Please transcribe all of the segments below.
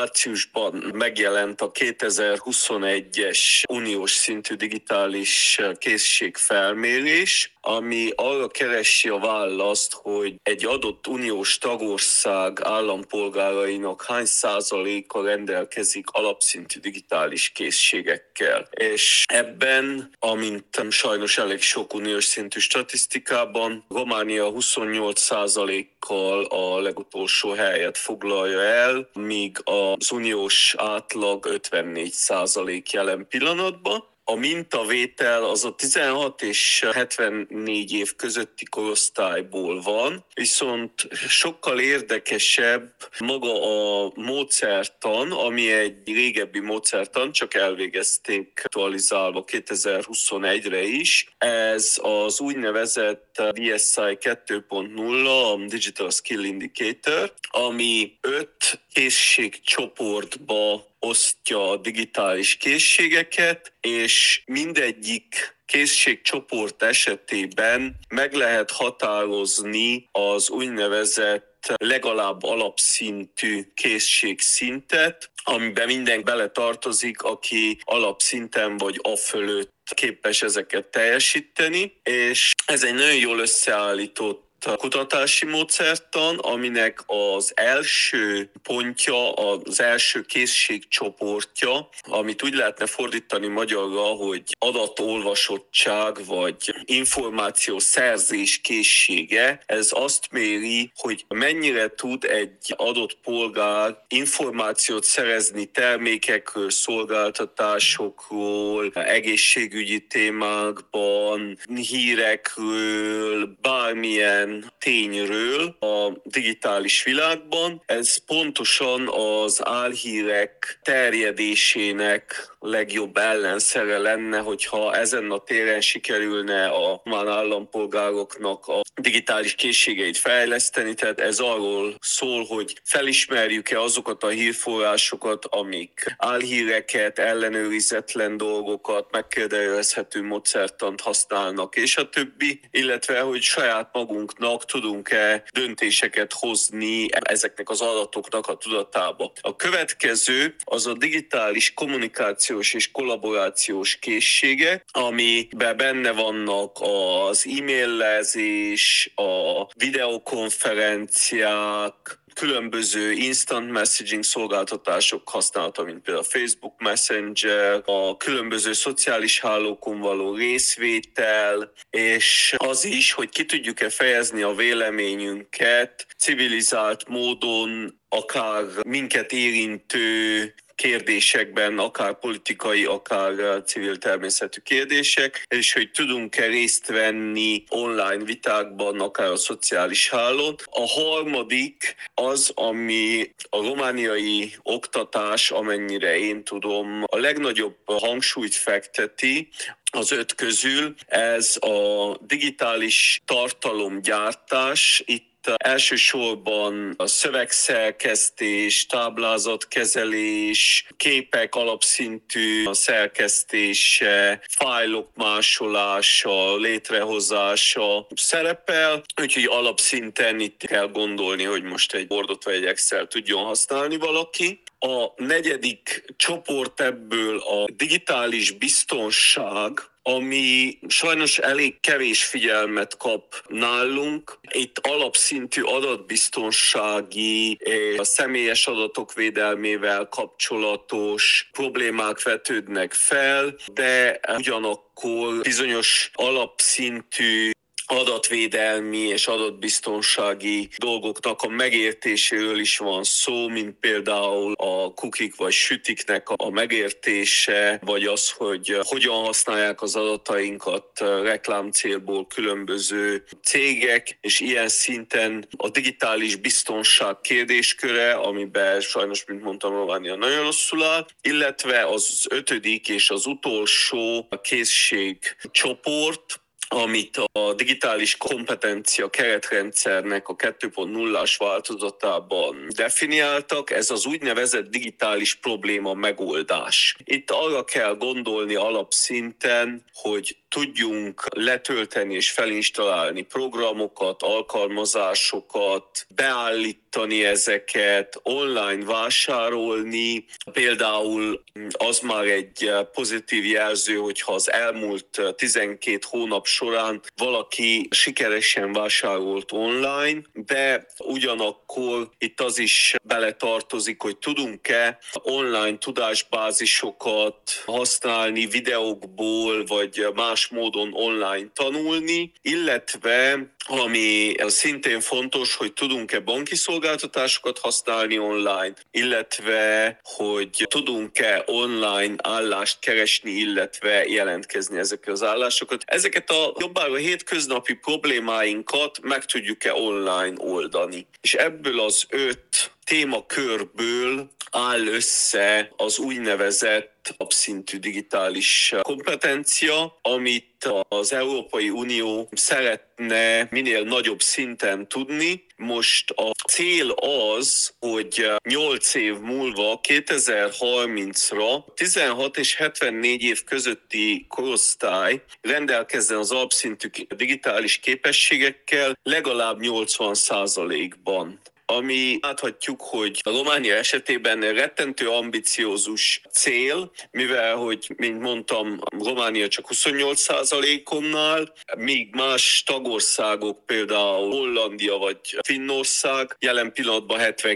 márciusban megjelent a 2021-es uniós szintű digitális készségfelmérés, ami arra keresi a választ, hogy egy adott uniós tagország állampolgárainak hány százaléka rendelkezik alapszintű digitális készségekkel. És ebben, amint sajnos elég sok uniós szintű statisztikában, Románia 28%-kal a legutolsó helyet foglalja el, míg az uniós átlag 54% jelen pillanatban. A mintavétel az a 16 és 74 év közötti korosztályból van, viszont sokkal érdekesebb maga a módszertan, ami egy régebbi módszertan, csak elvégezték aktualizálva 2021-re is. Ez az úgynevezett DSI 2.0, a Digital Skill Indicator, ami 5 készségcsoportba osztja a digitális készségeket, és mindegyik készségcsoport esetében meg lehet határozni az úgynevezett legalább alapszintű készségszintet, amiben minden beletartozik, aki alapszinten vagy afölött képes ezeket teljesíteni, és ez egy nagyon jól összeállított kutatási módszertan, aminek az első pontja, az első készségcsoportja, amit úgy lehetne fordítani magyarra, hogy adatolvasottság vagy információszerzés készsége. Ez azt méri, hogy mennyire tud egy adott polgár információt szerezni termékekről, szolgáltatásokról, egészségügyi témákban, hírekről, bármilyen tényről a digitális világban. Ez pontosan az álhírek terjedésének legjobb ellenszere lenne, hogyha ezen a téren sikerülne a román állampolgároknak a digitális készségeit fejleszteni. Tehát ez arról szól, hogy felismerjük-e azokat a hírforrásokat, amik álhíreket, ellenőrizetlen dolgokat, megkérdőjelezhető módszertant használnak, és a többi, illetve hogy saját magunknak tudunk-e döntéseket hozni ezeknek az adatoknak a tudatába. A következő az a digitális kommunikációs és kollaborációs készségek, amiben benne vannak az e-mailezés, a videokonferenciák, különböző instant messaging szolgáltatások használata, mint például a Facebook Messenger, a különböző szociális hálókon való részvétel, és az is, hogy ki tudjuk-e fejezni a véleményünket civilizált módon, akár minket érintő kérdésekben, akár politikai, akár civil természetű kérdések, és hogy tudunk-e részt venni online vitákban, akár a szociális hálón. A harmadik az, ami a romániai oktatás, amennyire én tudom, a legnagyobb hangsúlyt fekteti az 5 közül, ez a digitális tartalomgyártás. Itt elsősorban a szövegszerkesztés, táblázatkezelés, képek alapszintű szerkesztése, fájlok másolása, létrehozása szerepel, úgyhogy alapszinten itt kell gondolni, hogy most egy Wordot vagy egy Excel tudjon használni valaki. A negyedik csoport ebből a digitális biztonság, ami sajnos elég kevés figyelmet kap nálunk. Itt alapszintű adatbiztonsági, a személyes adatok védelmével kapcsolatos problémák vetődnek fel, de ugyanakkor bizonyos alapszintű adatvédelmi és adatbiztonsági dolgoknak a megértéséről is van szó, mint például a kukik vagy sütiknek a megértése, vagy az, hogy hogyan használják az adatainkat reklámcélból különböző cégek, és ilyen szinten a digitális biztonság kérdésköre, amiben sajnos, mint mondtam, Románia nagyon rosszul áll, illetve az 5. és az utolsó készségcsoport, amit a digitális kompetencia keretrendszernek a 2.0-as változatában definiáltak, ez az úgynevezett digitális probléma megoldás. Itt arra kell gondolni alapszinten, hogy tudjunk letölteni és felinstallálni programokat, alkalmazásokat, beállítani ezeket, online vásárolni. Például az már egy pozitív jelző, hogyha az elmúlt 12 hónap során valaki sikeresen vásárolt online, de ugyanakkor itt az is beletartozik, hogy tudunk-e online tudásbázisokat használni videókból, vagy más módon online tanulni, illetve ami szintén fontos, hogy tudunk-e banki szolgáltatásokat használni online, illetve hogy tudunk-e online állást keresni, illetve jelentkezni ezekre az állásokat. Ezeket a jobbára hétköznapi problémáinkat meg tudjuk-e online oldani. És ebből az 5 témakörből áll össze az úgynevezett alapszintű digitális kompetencia, amit az Európai Unió szeretne minél nagyobb szinten tudni. Most a cél az, hogy 8 év múlva, 2030-ra 16 és 74 év közötti korosztály rendelkezzen az alapszintű digitális képességekkel legalább 80%-ban. Ami láthatjuk, hogy a Románia esetében rettentő ambiciózus cél, mivel, hogy, mint mondtam, Románia csak 28%-on áll, míg más tagországok, például Hollandia vagy Finnország jelen pillanatban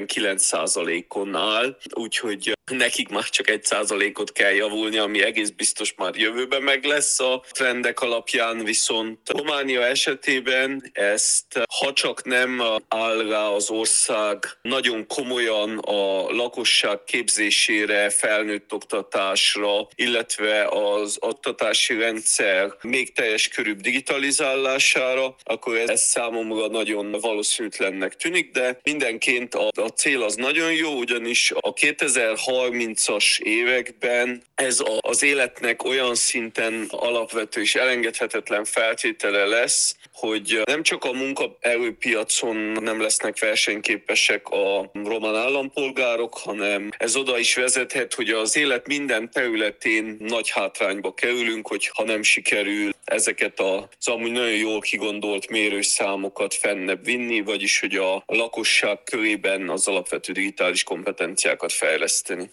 79%-on áll, úgyhogy nekik már csak 1%-ot kell javulni, ami egész biztos már jövőben meg lesz a trendek alapján, viszont Románia esetében ezt, ha csak nem áll rá az ország nagyon komolyan a lakosság képzésére, felnőtt oktatásra, illetve az oktatási rendszer még teljes körűbb digitalizálására, akkor ez számomra nagyon valószínűtlennek tűnik, de mindenként a cél az nagyon jó, ugyanis a 2030-as években ez az életnek olyan szinten alapvető és elengedhetetlen feltétele lesz, hogy nem csak a munkaerőpiacon nem lesznek versenyképesek a román állampolgárok, hanem ez oda is vezethet, hogy az élet minden területén nagy hátrányba kerülünk, hogyha nem sikerül ezeket az amúgy nagyon jól kigondolt mérőszámokat fennebb vinni, vagyis hogy a lakosság körében az alapvető digitális kompetenciákat fejleszteni.